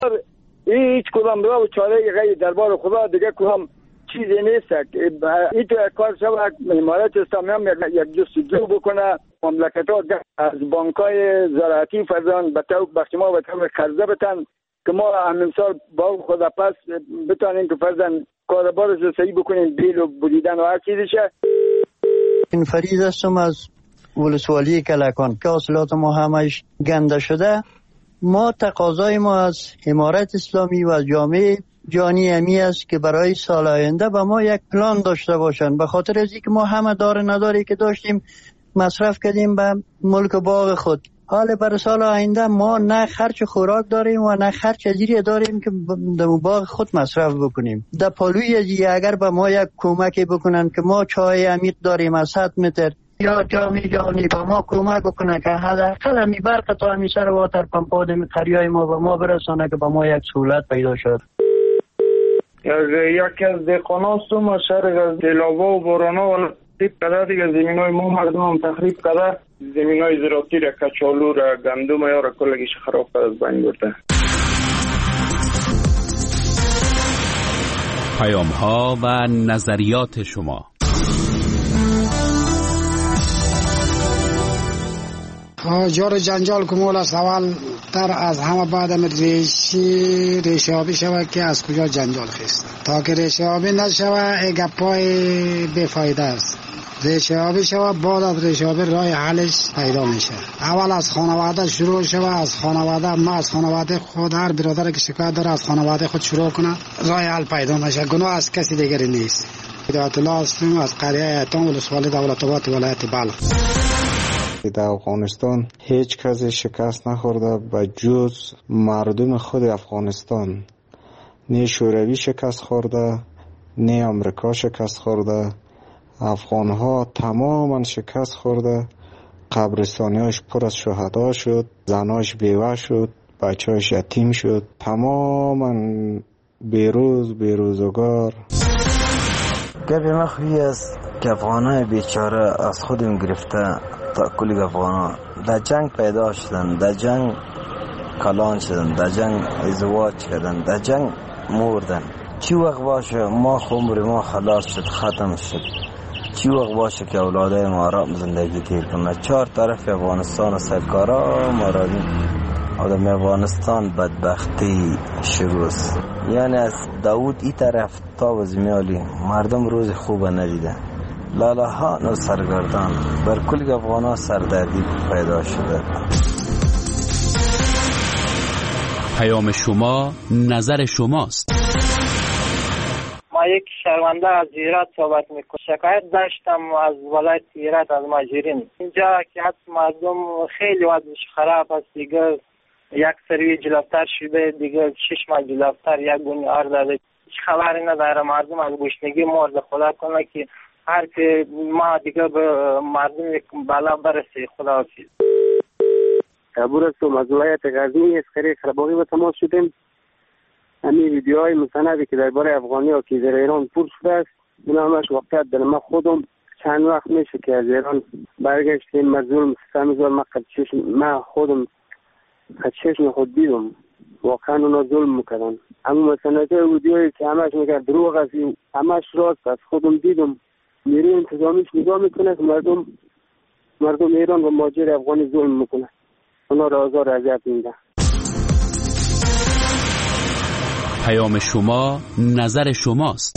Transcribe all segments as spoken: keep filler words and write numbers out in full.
هیچ کدام راه و چاره غیر دربار خدا دیگه کدام چیزی نیست. این تو کار شود امارات اسلامی هم یک جستجو بکنه، مملکت ها از بانک های زراعتی فرزان به تو بخش ما به تو قرضه بتن که ما همین سال با خدا پس بتانیم که فرزان کاربارش رو صحیح بکنیم، بیل و بریدن و هر چیزشه. این فریض هستم از ولسوالی کلکان که حاصلات ما همش گنده شده. ما تقاضای ما از امارت اسلامی و از جامعه جهانی همی است که برای سال آینده به ما یک پلان داشته باشند، به خاطر از اینکه ما همه دار نداری که داشتیم مصرف کردیم به ملک باغ خود. حال برای سال آینده ما نه خرچ خوراک داریم و نه خرچ اجیری داریم که در باغ خود مصرف بکنیم. در پالوی ازی اگر به ما یک کمکی بکنن که ما چای عمیق داریم از صد متر یا جامعه جهانی به ما کمک بکنه که حداقل همی برق تا همی سر واتر پمپاد همی قریای ما به ما برسانه که به ما یک سهولت پیدا شد. یکی از دهقان هستم از شهر دلاوا و بارانا و تخریب کرده دیگه زمین های ما مردم هم تخریب کرده، زمین های زراعتی را کچالو را گندم یا را کلگیش خراب کرده از بین برده. پیام ها و نظریات شما. جار جنجال کمول است. اول تر از همه بعد ریشی ریشابی شود که از کجا جنجال خیست. تا که ریشابی نشود گپای بفایده است. ریشابی شود، بعد از ریشابی راه حلش پیدا میشه. اول از خانواده شروع شود، از خانواده ما از خانواده خود هر برادر که شکایت داره از خانواده خود شروع کنه راه حل پیدا میشه. گناه از کسی دیگری نیست. هدایت الله هستیم از قریه ایتام ولسوالی دولت آباد ولایت بلخ. در افغانستان هیچ کسی شکست نخورده به جز مردم خود افغانستان. نه شوروی شکست خورده نه امریکا شکست خورده. افغانها تماما شکست خورده. قبرستانیاش پر از شهدا شد، زناش بیوه شد، بچه‌اش یتیم شد، تماما بیروز بیروزگار. گفت مخفی است که افغانای بیچاره از خودم گرفته تا کلی افغانا در جنگ پیدا شدن، در جنگ کلان شدن، در جنگ ازدواج کردن، در جنگ مردن. چی وقت باشه ما عمر ما خلاص شد، ختم شد. چی وقت باشه که اولادای ما آرام زندگی تیر کنه. چهار طرف افغانستان سرکارا ما را و در افغانستان بدبختی شروع است. یعنی از داود ای طرف تا وزمیالی مردم روز خوب ندیده. لالهان و سرگردان بر کل افغانا سردردی پیدا شده. پیام شما نظر شماست. ما یک شهرونده از ایران صحبت میکنم. شکایت داشتم از ولایت ایران از ماجرین. اینجا که مردم خیلی وضعش خراب است دیگه. یک سری جلوتر شده دیگه، شش ماه جلوتر یک گونی آر داده. هیچ خبری نداره. مردم از گشنگی مرد. خدا کنه که هر که ما دیگه به مردم یک بالا برسه. خدا حافظ. کابور هستم از ولایت غزنی. از خیلی خراباقی به تماس شدیم. همین ویدیوهای مستندی که درباره افغانی ها که در ایران پر شده است، این همش واقعیت داره. من خودم چند وقت میشه که از ایران برگشتیم. مظلوم سمیزار من قدشش من خودم قدشش خود دیدم. واقعا اونا ظلم میکردن. اما مستندی ویدیوهایی که همش میگه دروغ است، همش راست از خودم دیدم. نیروی انتظامیش نگاه میکنه که مردم مردم ایران و مهاجر افغانی ظلم میکنه. اونا را آزار اذیت میده. پیام شما نظر شماست.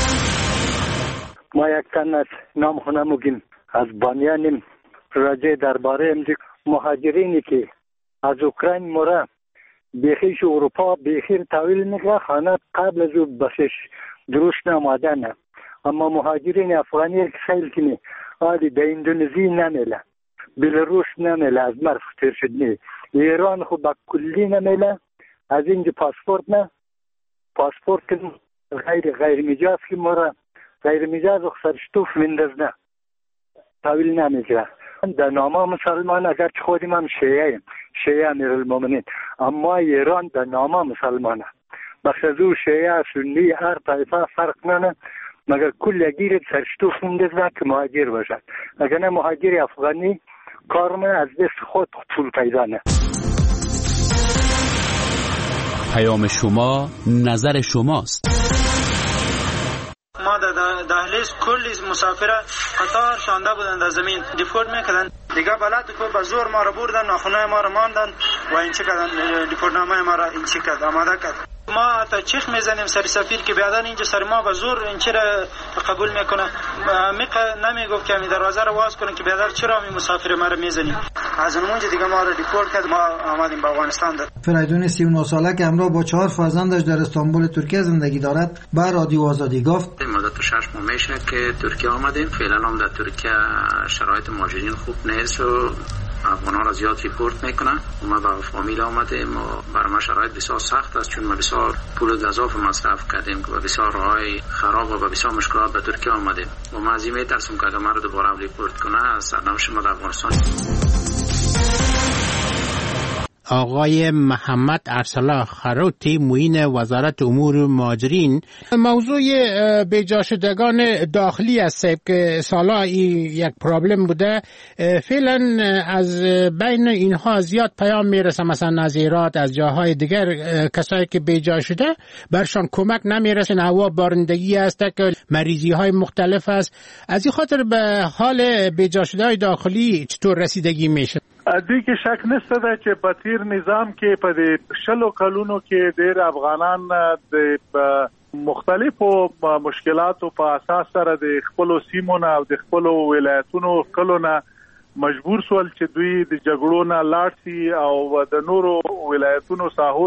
ما یک تن از نام خونموگیم از بانیانیم. راجع درباره امریک مهاجرینی که از اوکراین موره بیخیش اروپا بیخیر تاویل نگه خانه قبل از او بسش درست نماده نه. اما مهاجرین افغانی که خیلی کنی آلی در اندونزی نمیله، بلاروس نمیله، از مرف تیر شد نی. ایران خود با کلی نمیله. از اینجا پاسپورت نه، پاسپورت که غیر غیر مجاز که مورا غیر مجاز و سرشتوف ویندز نه تاویل نمیگه. در نامه مسلمان اگر چه خودیم هم شیعه شیعه امیر المومنین، اما ایران در نامه مسلمانه. بخش از او شیعه سنی هر طایفه فرق ننه، مگر کل اگیر سرشتوف ویندز نه که مهاجر باشد. اگر نه مهاجر افغانی کارمون از دست خود طول پیدا نه. پیام شما نظر شماست. ما در دهلیز کلی مسافر قطار شانده بودن، در زمین دیپورت میکردن دیگه. بلد که به زور ما را بردن، ناخنای ما را ماندن و این چه کردن، دیپورت نامه ما را این چه کرد، آماده کرد. ما تا چیخ میزنیم سر سفیر که بیادن اینجا سر ما به زور این چه را قبول میکنه. میقه نمیگفت که می دروازه را واز کنن که بیادر چرا می مسافر ما را میزنیم. از اونجا دیگه ما را دیپورت کرد، ما آمدیم به افغانستان. در فریدون سی و نه ساله که همراه با چهار فرزندش در استانبول ترکیه زندگی دارد به رادیو آزادی گفت مدت شش ماه میشه که ترکیه آمدیم. فعلا هم در ترکیه شرایط مهاجرین خوب نیست و افغان ها را زیاد ریپورت میکنن. ما با فامیل آمدیم و برای ما شرایط بسیار سخت است، چون ما بسیار پول گزاف مصرف کردیم و بسیار راهای خراب و بسیار مشکلات به ترکیه آمدیم و ما از این میترسیم که اگر ما را دوباره ریپورت کنه سرنوشت ما در افغانستان. آقای محمد ارسلا خروتی معین وزارت امور مهاجرین، موضوع بیجا شدگان داخلی است که سالا یک پرابلم بوده. فعلا از بین اینها زیاد پیام میرسه، مثلا از ایران، از جاهای دیگر کسایی که بیجا شده برشان کمک نمیرسه. هوا بارندگی است که مریضی های مختلف است. از این خاطر به حال بیجا شده های داخلی چطور رسیدگی میشه؟ دیگه شک نشته ده چې په تیر نظام کې په دې شلو کلونو کې ډېر افغانان د مختلفو مشکلاتو په اساس سره د خپلو سیمو نه او د خپلو ولایتونو کلو نه مجبور سول چې دوی د جګړو نه لاړ شي او د نورو ولایتونو ساحو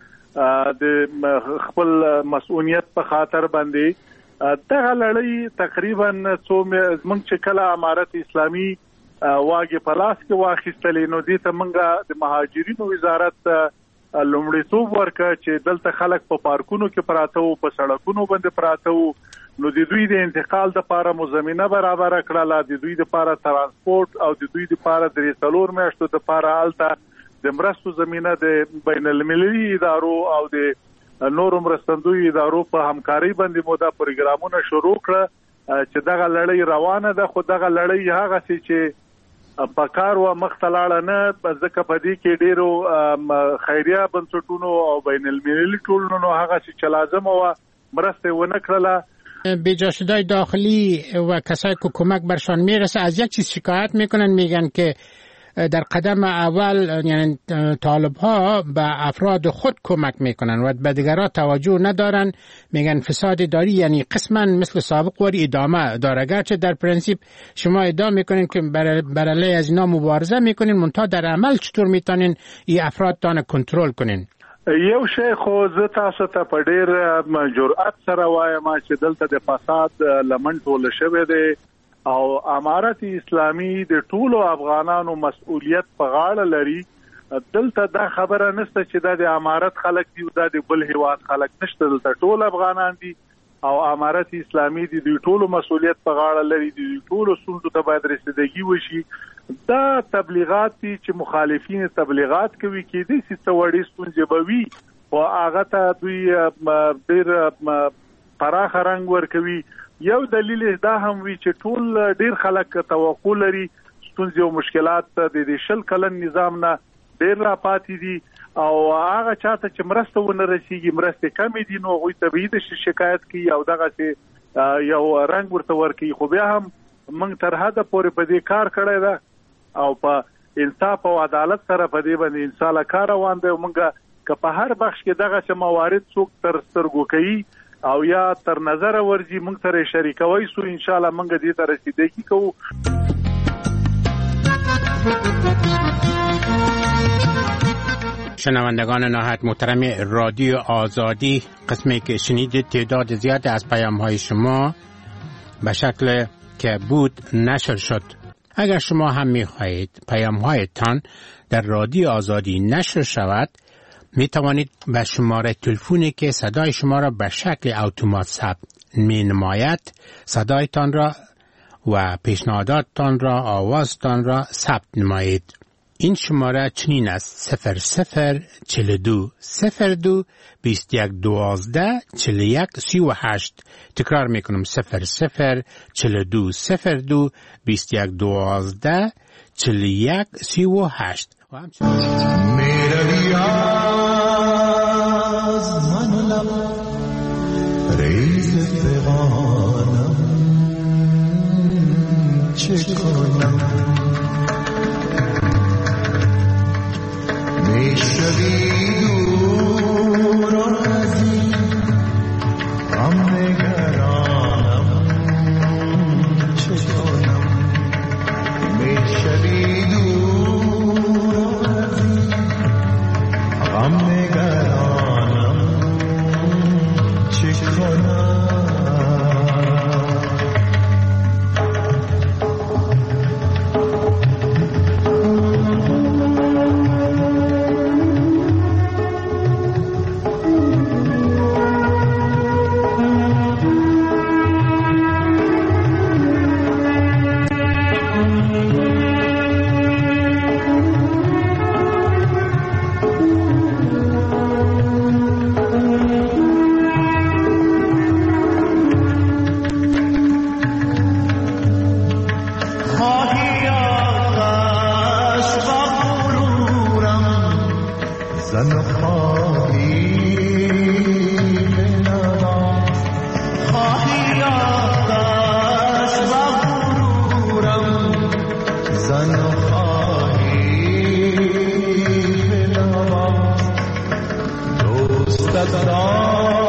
ته د خپل مسؤلیت په خاطر باندې دغه لړۍ تقریبا څو موږ چې کله امارت اسلامي واګه پلاس کې واخیستلې نو دې ته منګه د مهاجرینو وزارت لومړیتوب ورکړ چې دلته خلک په پارکونو کې پراته وو، په سړکونو باندې پراته وو، نو د دوی د انتقال لپاره مزمنه برابر کړله، د دوی لپاره ترانسپورت او د دوی لپاره د څلور میاشتو لپاره الته د مرستو زمينه د بین المللي ادارو او د نورو مرستندوی ادارو په همکاري باندې مو دا پروګرامونه شروع کړ چې دغه لړۍ روانه ده. خو دغه لړۍ هغه چې پکار و مختلاړه نه ځکه په دې کې ډیرو خیریه بنسټونو او بین المللي ټولنو هغه چې لازم و مرسته ونه کړله. بیجا شده‌های داخلی و کسایی که کمک برشان میرسه از یک چیز شکایت میکنن، میگن که در قدم اول یعنی طالب ها به افراد خود کمک میکنن و به دیگران توجه ندارن. میگن فساد داری یعنی قسما مثل سابق وری ادامه داره، گرچه در پرنسیپ شما ادعا میکنین که بر علیه از اینا مبارزه میکنین، منتها در عمل چطور میتونین این افراد تان کنترل کنین؟ یو شی خو زه تاسو ته په ډیر جرأت سره وایم چې دلته د فساد لمن ټول شوی دی او امارت اسلامي د ټولو افغانانو مسؤلیت په غاړه لري. دلته دا خبره نشته چې د امارت خلک دی او د بل هیواد خلک نشته، دلته ټول افغانان دي او امارت اسلامي دي د ټولو مسؤلیت په غاړه لري، د ټولو ستونزو ته باید رسیدګي وشي. دا تبلیغات دي چې مخالفین تبلیغات کوي کې دي چې څوړې ستونزې به وي او هغه ته دوی ډېر پراخ رنګ ورکوي. یو دلیل دا هم وی چې ټول ډیر خلک توقع لري ستونزې او مشکلات د شل کلن نظام نه ډیر را پاتې دي او هغه چاته چې مرسته ونه رسیږي مرسته کمې دي نو غوي طبيعي د شکایت کوي او دغه چې یو رنګ ورته ورکوي. خو بیا هم موږ تر حده پورې په دې کار کړی ده او په انصاف او عدالت سره په دې باندې ان شاء الله کار روان دی. موږ که په هر بخش کې دغه چې موارد څوک تر سترګو کوي او یا تر نظر ورځي موږ سره شریکوي سو ان شاء الله موږ دې ته رسیدګي کوو. شنوندگان نهایت محترم رادیو آزادی، قسمی که شنیدید تعداد زیاد از پیام‌های شما به شکل که بود نشر شد. اگر شما هم می‌خواهید پیام‌هایتان در رادیو آزادی نشر شود، می توانید به شماره تلفنی که صدای شما را به شکل اتومات ثبت می نماید صدایتان را و پیشنهاداتتان را آوازتان را ثبت نمایید. این شماره چنین است: صفر صفر چهل و دو صفر دو بیست یک دوازده چهل و یک سی و هشت. تکرار می کنم: صفر صفر چهل و دو صفر دو بیست یک دوازده چهل و یک سی و هشت. و همچنین چه کنم میشوی دور از این غم نگرانم چه کنم میشوی دور از این غم نگرانم چه کنم Stop.